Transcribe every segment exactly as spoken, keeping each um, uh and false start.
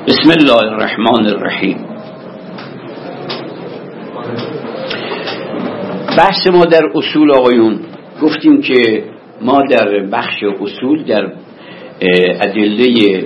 بسم الله الرحمن الرحیم. بحث ما در اصول آقایون، گفتیم که ما در بخش اصول در ادله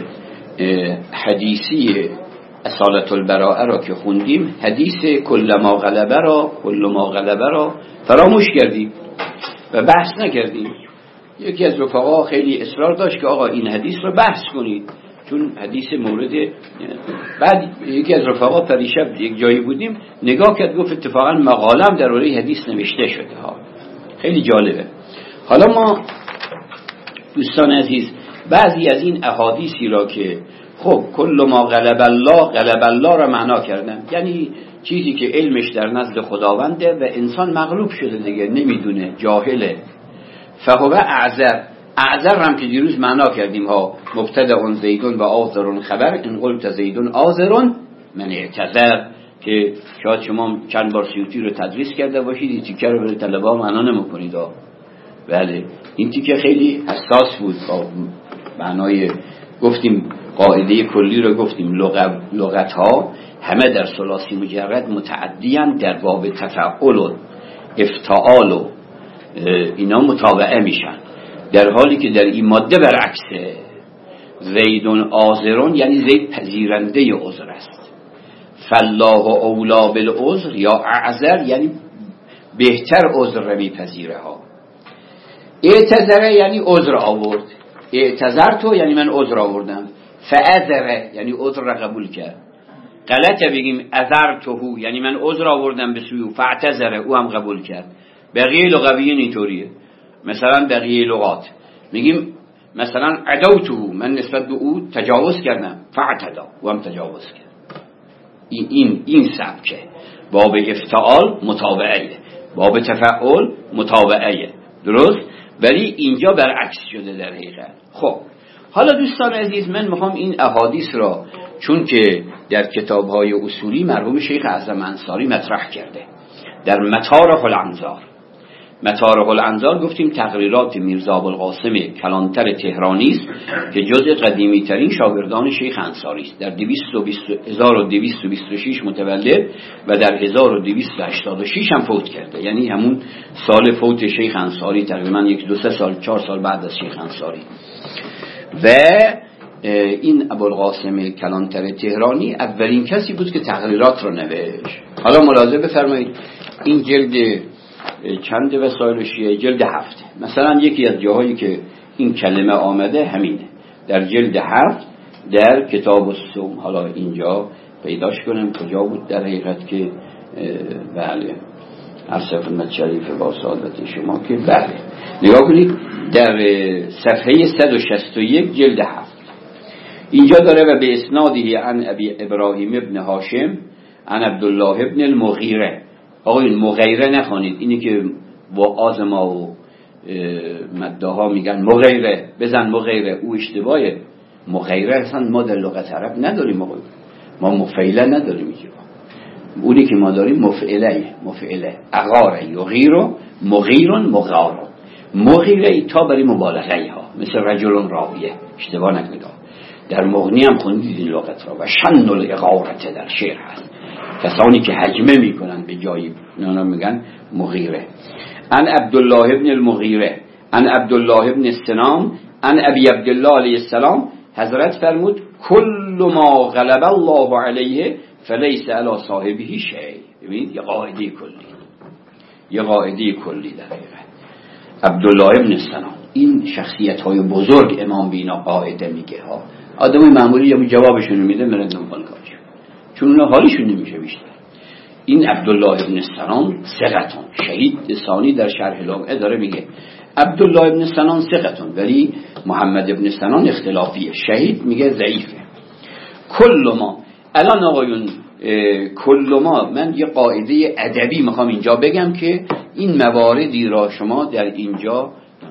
حدیثی اصالت البراءه را که خوندیم، حدیث کل ما غلبه را کل ما غلبه را فراموش کردیم و بحث نکردیم. یکی از رفقا خیلی اصرار داشت که آقا این حدیث رو بحث کنید، چون حدیث مورد. بعد یکی از رفقا پریشب یک جایی بودیم نگاه کرد، گفت اتفاقا مقالم در اون حدیث نوشته شده ها. خیلی جالبه. حالا ما دوستان عزیز بعضی از این احادیثی را که خب کل ما غلب الله غلب الله را معنا کردن، یعنی چیزی که علمش در نزد خداونده و انسان مغلوب شده دیگه، نمیدونه، جاهله. فهو اعذر، اعذر هم که دیروز معنا کردیم ها، مبتدأ زیدون و آذر خبر، ان قلت زیدون آذر من اعتذر، که شاید شما چند بار سیوطی رو تدریس کرده باشید، این تیکه رو برای طلبه ها معنا نمی‌کنید ها. بله این تیکه خیلی حساس بود. با معنای گفتیم قاعده کلی رو گفتیم، لغت ها همه در ثلاثی مجرد متعدیان، در باب تفعل و افتعال و اینا متابعه میشن، در حالی که در این ماده برعکسه. زیدون آذرون یعنی زید پذیرنده عذر است. فالله اولا بالعذر یا اعذر یعنی بهتر عذر رو میپذیره ها. اعتذره یعنی عذر آورد، اعتذرتو یعنی من عذر آوردم، فاعذره یعنی عذر را قبول کرد. غلطه بگیم اذرتهو یعنی من عذر آوردم به سوی او، فاعتذره او هم قبول کرد. بقیه لغویین اینطوریه. مثلا بقیه لغات میگیم مثلا عدوتهو من نسبت به او تجاوز کردم، فاعتدا او هم تجاوز کرد. این این این سبکه. باب افتعال متابعه، باب تفعل متابعه، درست؟ ولی اینجا برعکس شده در حقیقت. خب حالا دوستان عزیز من میخوام این احادیث را، چون که در کتاب‌های اصولی مرحوم شیخ اعظم انصاری مطرح کرده در مطارح الانظار. مطارح الانظار گفتیم تقریرات میرزا ابوالقاسم کلانتر تهرانی است که جزء قدیمی ترین شاگردان شیخ انصاری است. در هزار و دویست و بیست و شش متولد و در هزار و دویست و هشتاد و شش هم فوت کرده، یعنی همون سال فوت شیخ انصاری تقریبا یک دو سه سال چهار سال بعد از شیخ انصاری. و این ابوالقاسم کلانتر تهرانی اولین کسی بود که تقریرات رو نوشت. حالا ملاحظه بفرمایید این جلد چند وسایل شیعه؟ جلد هفت. مثلا یکی از جاهایی که این کلمه آمده همینه، در جلد هفت در کتاب الصوم. حالا اینجا پیداش کنم کجا بود در حقیقت که بله عرض خدمت شریف با سعادت شما که بله نگاه کنید در صفحه صد و شصت و یک جلد هفت اینجا داره و به اسنادی عن ابی ابراهیم ابن هاشم عن عبدالله ابن المغیره. آقا این مغیره نخوانید، اینی که با آزما و مده ها میگن مغیره، بزن مغیره، او اشتباهه. مغیره اصلا ما در لغت عرب نداریم، ما ما مفعله نداریم اینجا. اونی که ما داریم مفعله، مفعله اغاره یغیرو مغیرون مغارو. مغیره ای تا برای مبالغه ها، مثل رجلون راویه، اشتباه نکنید. در مغنی هم خوندید این لغت را. و شن الاغارته در شعر هست، کسانی که هجمه میکنن به جایی، اونا میگن مغیره. ان عبدالله ابن المغیره ان عبدالله ابن السلام ان ابی عبدالله علیه السلام، حضرت فرمود کل ما غلب الله علیه فلیس علی صاحبه شیء. ببینید یه قاعده کلی، یه قاعده کلی در حقیقت. عبدالله ابن السلام این شخصیت های بزرگ امام بینا قاعده میگه ها. آدمی معمولی یا جوابشون میده مرد دنبال کارش، چون اونا حالیشون نمیشه بیشتر. این عبدالله ابن السلام ثقتون، شهید ثانی در شرح لمعه داره میگه عبدالله ابن السلام ثقتون، ولی محمد ابن السلام اختلافیه. شهید میگه ضعیفه. کل ما الان آقایون کل ما، من یه قاعده ادبی میخوام اینجا بگم که این مواردی را شما در اینجا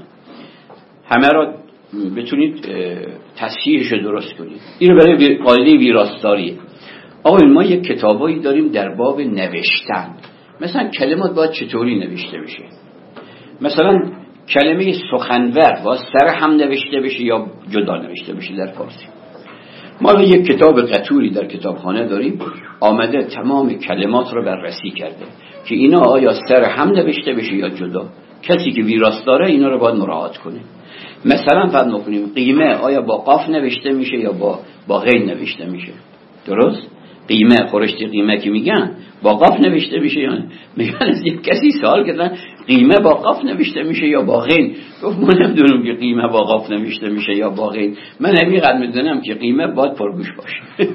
همه را بتونید تصحیحش رو درست کنید. این رو برای قاعده ویراستاریه. آقا ما یک کتابایی داریم در باب نوشتن، مثلا کلمات باید چطوری نوشته بشه. مثلا کلمه سخنور باید سر هم نوشته بشه یا جدا نوشته بشه در فارسی. ما یک کتاب قطوری در کتابخانه داریم، آمده تمام کلمات رو بررسی کرده که اینا آیا سر هم نوشته بشه یا جدا. کسی که ویراست داره اینا رو باید مراعات کنه. مثلا فرض می‌کنیم قیمه آیا با قاف نوشته میشه یا با با غین نوشته میشه. درست؟ قیمه، خورشت قیمه که میگن با قاف نوشته میشه یا نه؟ میگن از یک کسی سوال کردن قیمه با قاف نوشته میشه یا با غین؟ گفت من نمیدونم که قیمه با قاف نوشته میشه یا با غین، من همینقدر میدونم که قیمه باید پرگوش باشه.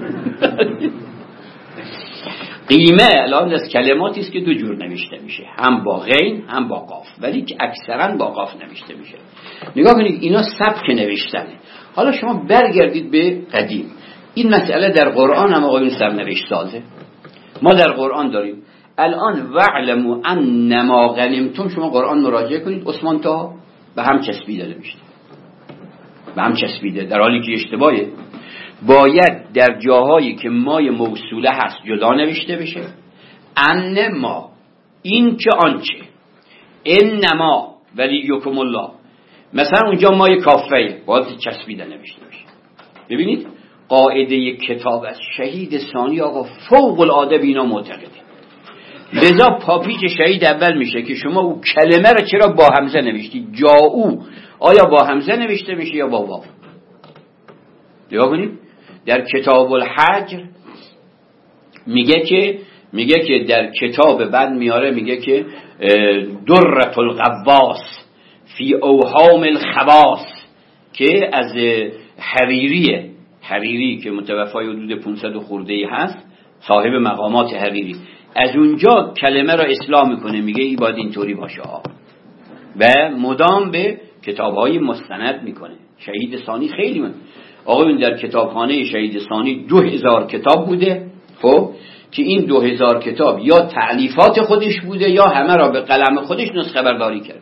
قیمه الان از کلماتی است که دو جور نوشته میشه، هم با غین هم با قاف، ولی که اکثرا با قاف نوشته میشه. نگاه کنید اینا سبک نوشتنه. حالا شما برگردید به قدیم، این مسئله در قرآن هم آقایون سرنوشت سازه. ما در قرآن داریم الان وعلموا انما غنمتم، شما قرآن مراجعه کنید عثمان تا به هم چسبیده نوشته، به هم چسبیده، در حالی که اشتباهه. باید در جاهایی که مای موصوله هست جدا نوشته بشه. انما، این که آنچه، انما ولیکم الله، مثلا اونجا مای کافه باید چسبیده نوشته بشه. ببینید قاعده کتاب از شهید ثانی آقا فوق العاده بینا معتقده. لذا پاپیچ شهید اول میشه که شما او کلمه رو چرا با همزه نوشتی. جاءو آیا با همزه نوشته میشه یا با واو؟ نگاه کنید در کتاب الحجر میگه که میگه که در کتاب بعد میاره میگه که درة الغواص فی اوهام الخواص، که از حریریه، حریری که متوفای حدود پانصد خورده ای هست، صاحب مقامات حریری، از اونجا کلمه را اصلاح میکنه، میگه ای باید اینطوری باشه و مدام به کتابهای مستند میکنه. شهید ثانی خیلی من آقایون در کتابخانه شهید ثانی دو هزار کتاب بوده، خب که این دو هزار کتاب یا تألیفات خودش بوده یا همه را به قلم خودش نسخه برداری کرده.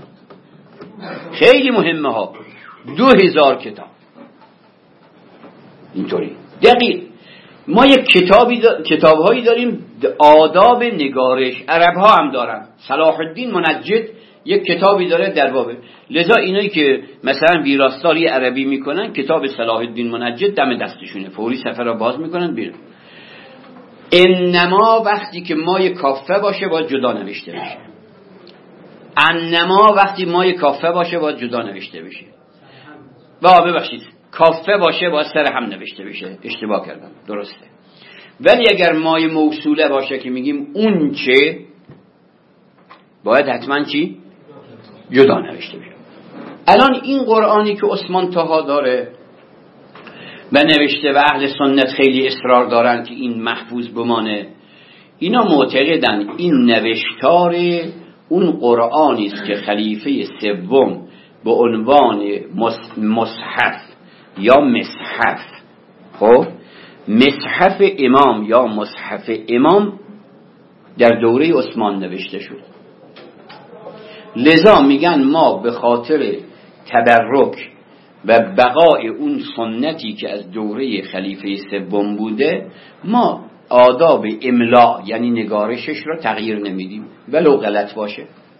خیلی مهمه ها، دو هزار کتاب اینطوری دقیق. ما یک کتابی دا... کتابهایی داریم آداب نگارش، عرب ها هم دارن. صلاح الدین منجد یک کتابی داره در بابه، لذا اینایی که مثلا ویراستاری عربی میکنن کتاب صلاح الدین منجد دم دستشونه، فوری صفحه را باز میکنن بیرون. انما وقتی که مای کافه باشه باید جدا نوشته بشه. انما وقتی مای کافه باشه باید جدا نوشته بشه. با ببخشید کافه باشه باید سر هم نوشته بشه، اشتباه کردم، درسته. ولی اگر مای موصوله باشه که میگیم اون چه، باید حتما چی؟ جدا نوشته بشه. الان این قرآنی که عثمان طاها داره و نوشته و اهل سنت خیلی اصرار دارن که این محفوظ بمانه، اینا معتقدن این نوشتار اون قرآنی است که خلیفه سوم به عنوان مصحف یا مصحف، خب مصحف امام یا مصحف امام در دوره عثمان نوشته شد. لذا میگن ما به خاطر تبرک و بقای اون سنتی که از دوره خلیفه سوم بوده، ما آداب املا یعنی نگارشش رو تغییر نمیدیم ولو غلط باشه.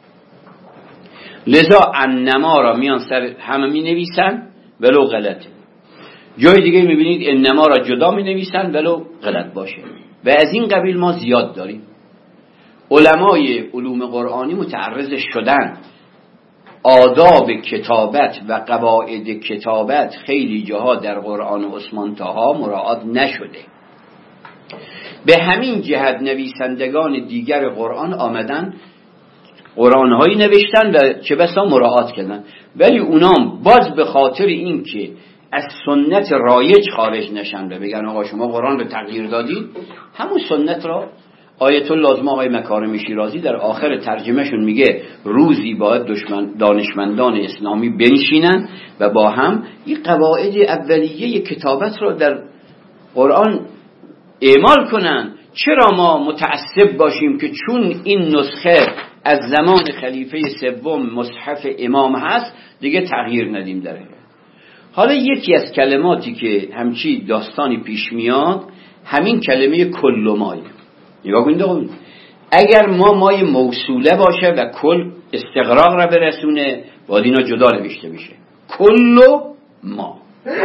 لذا انما را میان سر همه می نویسن ولو غلطه، جای دیگه میبینید انما را جدا می نویسن ولو غلط باشه. و از این قبیل ما زیاد داریم. علمای علوم قرآنی متعرض شدن آداب کتابت و قواعد کتابت خیلی جاها در قرآن عثمان طاها مراعات نشده. به همین جهت نویسندگان دیگر قرآن آمدن قرآنهایی نوشتن و چه بسا مراعات کردن، ولی اونام باز به خاطر این که از سنت رایج خارج نشن و بگن آقا شما قرآن رو تغییر دادید، همون سنت را آیت الله لازم آقای مکارم شیرازی در آخر ترجمهشون میگه روزی باید دشمن دانشمندان اسلامی بنشینن و با هم این قواعد اولیه کتابت رو در قرآن اعمال کنن. چرا ما متعصب باشیم که چون این نسخه از زمان خلیفه سوم مصحف امام هست دیگه تغییر ندیم داره. حالا یکی از کلماتی که همچی داستانی پیش میاد همین کلمه کل مایه. نگاه کنید آقا، اگر ما مای موصوله باشه و کل استغراق را برسونه باید اینا جدا نوشته بشه. کل ما،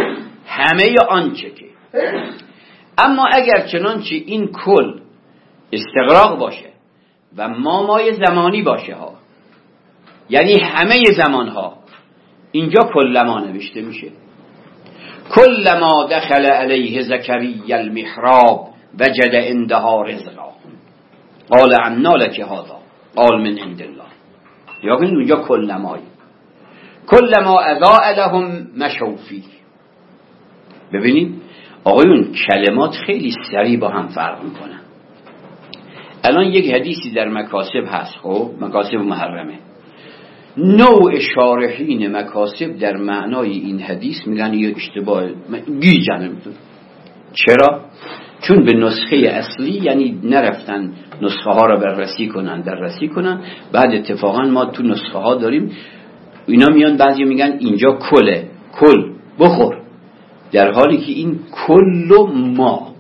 همه آنچه که. اما اگر چنانچه این کل استغراق باشه و ما مای زمانی باشه ها، یعنی همه زمان ها، اینجا کلما نوشته میشه. کلما دخل علیه زکریا المحراب وجد عندها رزقا قال عنا لک هذا قال من عند الله. یا کنید اونجا کلمایی، کلما اضاء لهم مشوا فیه. ببینید آقایون کلمات خیلی سریع با هم فرق میکنن. الان یک حدیثی در مکاسب هست، خب مکاسب محرمه، نوع شارحین مکاسب در معنای این حدیث میگن یه اشتباه گیجن میتون. چرا؟ چون به نسخه اصلی یعنی نرفتن نسخه ها را بررسی کنن بررسی کنن بعد اتفاقا ما تو نسخه ها داریم اینا میان بعضی میگن اینجا کله، کل بخور، در حالی که این کل ما،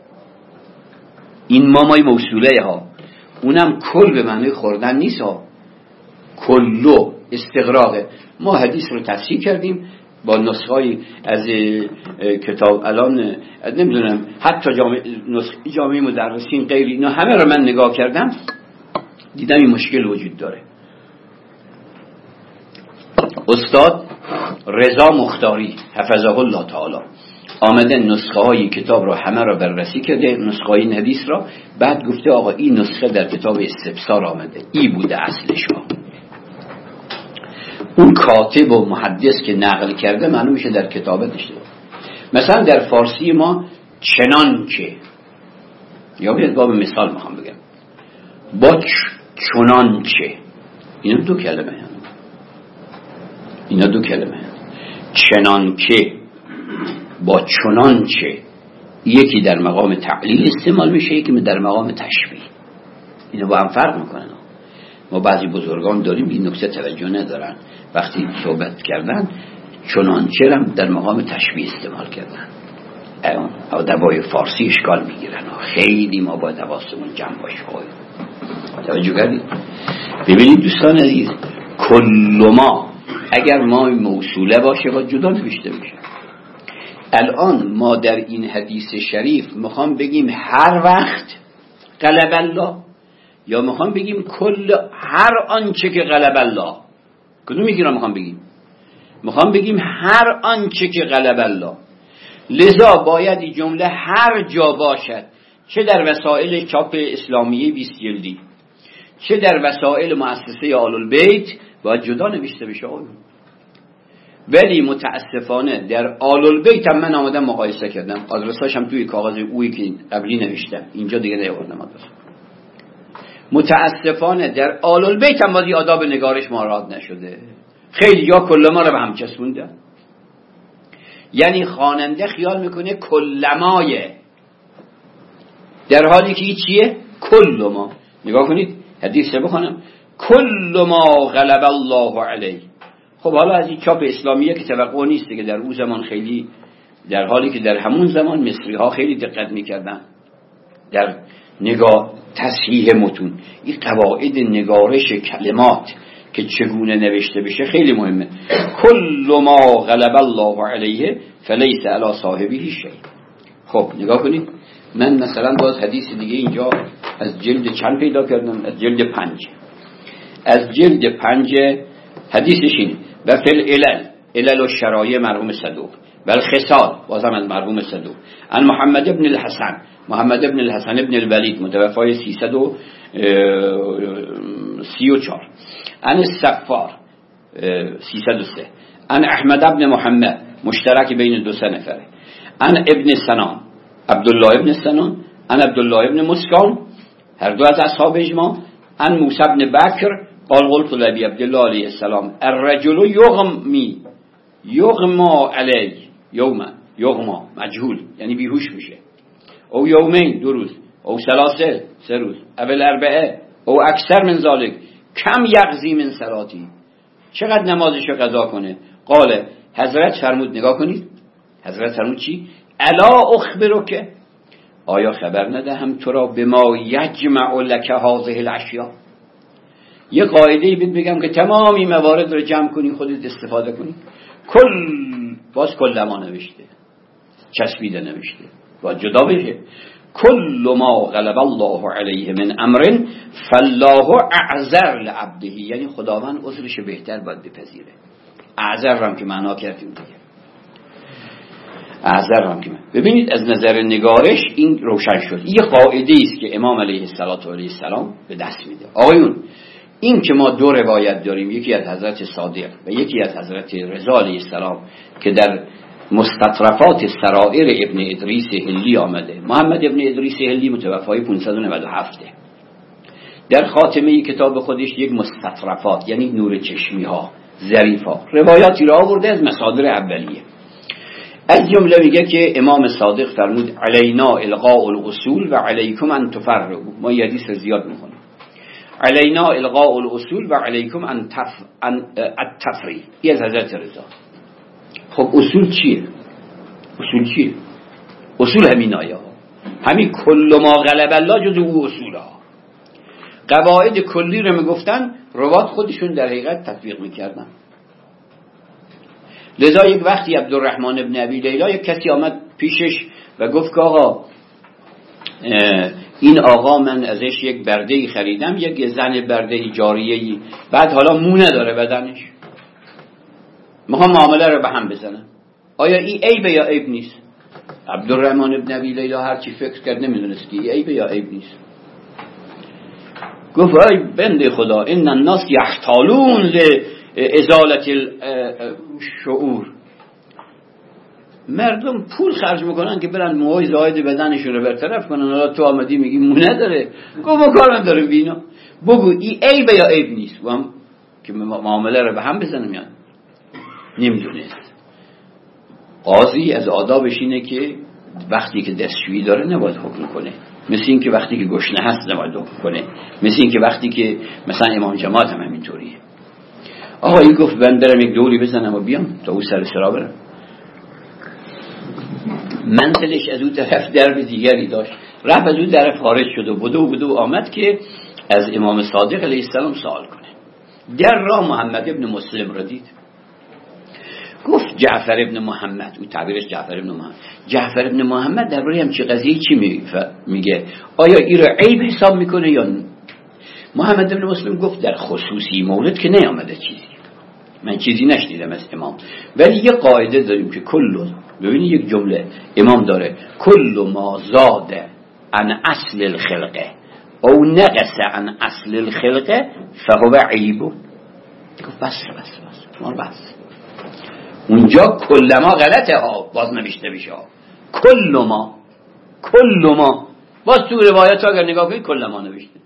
این ما مای موصوله ها، اونم کل به معنی خوردن نیست ها، کلو استغراقه. ما حدیث رو تصحیح کردیم با نسخه‌ای از کتاب، الان نمیدونم حتی جامعه نسخه جامعه مدرسین غیر اینا همه رو من نگاه کردم دیدم این مشکل وجود داره. استاد رضا مختاری حفظه الله تعالی آمده نسخه های کتاب رو همه رو بررسی کرده، نسخه های این حدیث رو، بعد گفته آقا این نسخه در کتاب استبصار آمده، ای بوده اصلش ها. اون کاتب و محدث که نقل کرده معلوم میشه در کتابت داشته. مثلا در فارسی ما چنان که، یا باید باب مثال میخوام بگم، با چنان که، اینا دو کلمه هم. اینا دو کلمه هم. چنان که با چنان چه، یکی در مقام تعلیل استعمال میشه، یکی در مقام تشبیه. اینا با هم فرق میکنن. ما بعضی بزرگان داریم این نکته توجه ندارن، وقتی صحبت کردن چنانچه هم در مقام تشبیه استعمال کردن. اون دوای فارسی اشکال میگیرن. خیلی ما با دواسمون جمع باشه. توجه کردید؟ ببینید دوستان عزیز، کل ما اگر ما موصوله باشه با جدا نوشته میشه. الان ما در این حدیث شریف میخوام بگیم هر وقت غلب الله، یا میخوام بگیم کل هر آنچه که غلب الله؟ کدوم یکی رو میخوام بگیم؟ میخوام بگیم هر آنچه که غلب الله. لذا باید این جمله هر جا باشد، چه در وسایل چاپ اسلامیه بیست جلدی، چه در وسایل مؤسسه آل البیت، باید جدا نوشته بشه. ولی متاسفانه در آل البیت هم من آمدم مقایسه کردم، آدرساش هم توی کاغذ اویی که قبلی نوشتم، اینجا دیگه نیاوردم آدرس. متاسفانه در آل البیت هم بازی آداب نگارش مراعات نشده. خیلی یا کلما رو به هم چسبوندن. یعنی خواننده خیال میکنه کلمایه، در حالی که چیه؟ کلما. نگاه کنید حدیث رو بخونم، کلما غلب الله علیه. خب حالا از این چاپ اسلامیه که توقع نیست که در اون زمان خیلی، در حالی که در همون زمان مصری ها خیلی دقت میکردن در نگاه تصحیح متون. این قواعد نگارش کلمات که چگونه نوشته بشه خیلی مهمه. کل ما غلب الله علیه فلیس علی صاحبه شیء. خب نگاه کنید، من مثلا باز حدیث دیگه اینجا از جلد چند پیدا کردم؟ از جلد پنج. از جلد پنج حدیثش اینه: و فل علل علل و شرایع مرحوم صدوق و الخصال بازم از مرحوم صدوق، عن محمد ابن الحسن محمد ابن الحسن ابن الولید متوفای سیصد و سی و چهار، عن السفار سیصد و سه، عن احمد ابن محمد مشترک بین دو سه نفره، عن ابن سنان عبدالله ابن سنان، عن عبدالله ابن مسکان، هر دو از اصحاب اجماع، عن موسی ابن بکر قال قلت لابی عبدالله علیه السلام الرجل یغمی یغما علی یوما، یغما مجهول یعنی بیهوش میشه، او یومین دو روز، او ثلاثه سه روز، اول اربعه، او اکثر من ذالک، کم یغزی من صلاتی، چقدر نمازشو قضا کنه؟ قال حضرت فرمود، نگاه کنید حضرت فرمود چی؟ الا اخبرک، آیا خبر ندهم تو را به ما یجمع لک هذه الاشیاء، یه قاعده‌ای بهت بگم که تمام این موارد رو جمع کنی خودت استفاده کنی. کل باز کلما نوشته، چسبیده نوشته، باید جدا بشه. کل ما غلب الله علیه من امر فالله اعذر لعبده، یعنی خداوند عذرش بهتر باید بپذیره. اعذر هم که معنا کردیم دیگه، اعذر هم که من. ببینید از نظر نگارش این روشن شد. یه قاعده است که امام علیه السلام به دست میده. آقایون این که ما دو روایت داریم، یکی از حضرت صادق و یکی از حضرت رضا علیه السلام که در مستطرفات سرائر ابن ادریس هلی آمده. محمد ابن ادریس هلی متوفای پانصد و نود و هفت در خاتمه کتاب خودش یک مستطرفات یعنی نور چشمی ها ظریفا روایاتی را آورده از مصادر اولیه. از جمله میگه که امام صادق فرمود علینا القاء الاصول و علیکم ان تفرقوا. ما یه حدیث زیاد میخونیم، علینا القاء الاصول و علیکم ان تف... ان التفری. این از حضرت رضا. خب اصول چیه؟ اصول چیه؟ اصول همین آیه ها، همین کل ما غلب الله جز او اصول ها. قواعد کلی رو میگفتن، روات خودشون در حقیقت تطبیق میکردن. لذا یک وقتی عبدالرحمن ابن ابی لیلا یک کسی آمد پیشش و گفت که آقا این آقا من ازش یک بردهی خریدم، یک زن بردهی جاریهی، بعد حالا مو نداره بدنش، میخوام معامله رو به هم بزنم، آیا این عیبه یا عیب نیست؟ عبدالرحمن ابن ابی لیلا هرچی فکر کرد نمیدونست که این عیبه یا عیب نیست. گفت ای بنده خدا این الناس یحتالون لازالت الشعور، مردم پول خرج میکنن که برن موهای زاید بدنشون رو برطرف کنن، حالا تو آمدی میگی مو نداره. گفت ما کار نداریم بینا، بگو این عیبه یا عیب نیست، با هم که معامله رو به هم بزنم. یعنی نمیدونست. قاضی از آدابش اینه که وقتی که دستشویی داره نباید حکم کنه، مثل این که وقتی که گشنه هست نباید حکم کنه، مثل این که وقتی که مثلا امام جماعت هم همینطوریه. آقا این گفت من برم یک دوری بزنم و بیام تا او سر سرا برم. منزلش از اون طرف درب دیگری داشت، رفت از اون طرف خارج شد و بدو بدو آمد که از امام صادق علیه السلام سوال کنه. در راه محمد ابن مسلم را دید، گفت جعفر ابن محمد، او تعبیرش جعفر ابن محمد، جعفر ابن محمد درباره همچی قضیه چی میگه؟ آیا این رو عیب حساب میکنه یا نه؟ محمد ابن مسلم گفت در خصوصی مولد که نیامده چیزی، من چیزی نشنیدم از امام، ولی یه قاعده داریم که کل، ببینید یک جمله امام داره، کل ما زاد عن اصل الخلقه او نقص عن اصل الخلقه فهو عیب. گفت بس بس بس ما بس، اونجا کل ما غلطه ها، باز نوشته بشه کل ما کل ما، باز تو روایت اگر نگاه کنید کل ما نوشته،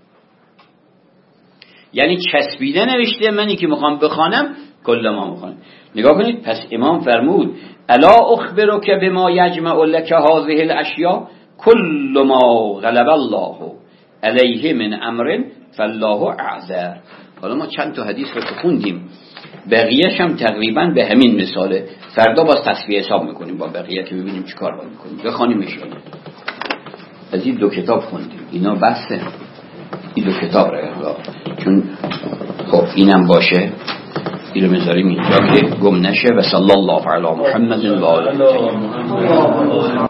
یعنی چسبیده نوشته، منی که میخوام بخوانم کل ما میخوانم. نگاه کنید، پس امام فرمود الا اخبرک بما یجمع لک هذه الاشیاء کل ما غلب الله علیه من امر فالله اعذر. حالا ما چند تا حدیث رو خوندیم، بقیه‌اش هم تقریبا به همین مثاله. فردا باز تصفیه حساب میکنیم با بقیه که ببینیم چی کار باید میکنیم. بخوانیم اشاره از این دو کتاب خوندیم، اینا بسته این دو کتاب رو اقلا. چون خب اینم باشه، این رو میذاریم اینجا که گم نشه. و صلی الله علی محمد و آله.